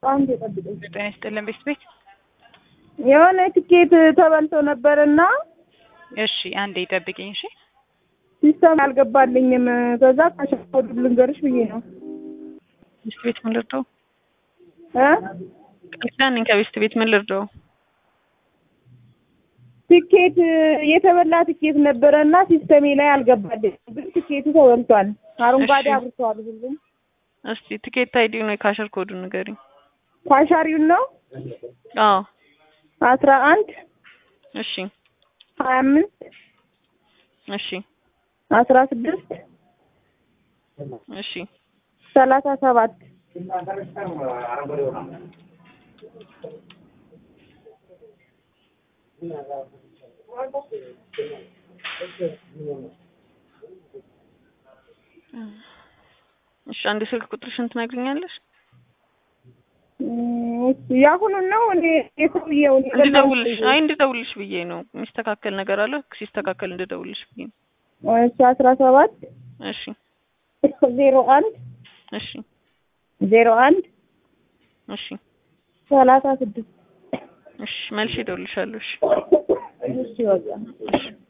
አንዴ ጠብቀኝ። ጤና ይስጥልን ቤት የሆነ ትኬት ተበልቶ ነበርና እሺ አንዴ ጠብቂኝ እሺ ሲስተም አልገባልኝም ከዛ ካሸፈው ልንገርሽ ብዬ ነው ቤት ምን ልርዳው ቀጥታን ከቤት ቤት ምን ልርዳው ትኬት የተበላ ትኬት ነበርና ሲስተሜ ላይ አልገባልኝም ግን ትኬቱ ተበልቷል አረንጓዴ አብርቷል ሁሉም እስቲ ትኬት አይዲው ነው ካሸር ኮዱን ንገሪኝ ካሻሪው ነው 11 እሺ 25 እሺ 16 እሺ 37 እሺ አንድ ስልክ ቁጥርሽን ትነግሪኛለሽ ያሁን ነው እኔ የሰውየው እንድደውልሽ ብዬ ነው የሚስተካከል ነገር አለ ሲስተካከል እንድደውልሽ ብዬ ነው እሺ 17 እሺ 01 እሺ 01 እሺ 36 እሺ መልሼ እደውልልሻለሁ እሺ እሺ ወጋ እሺ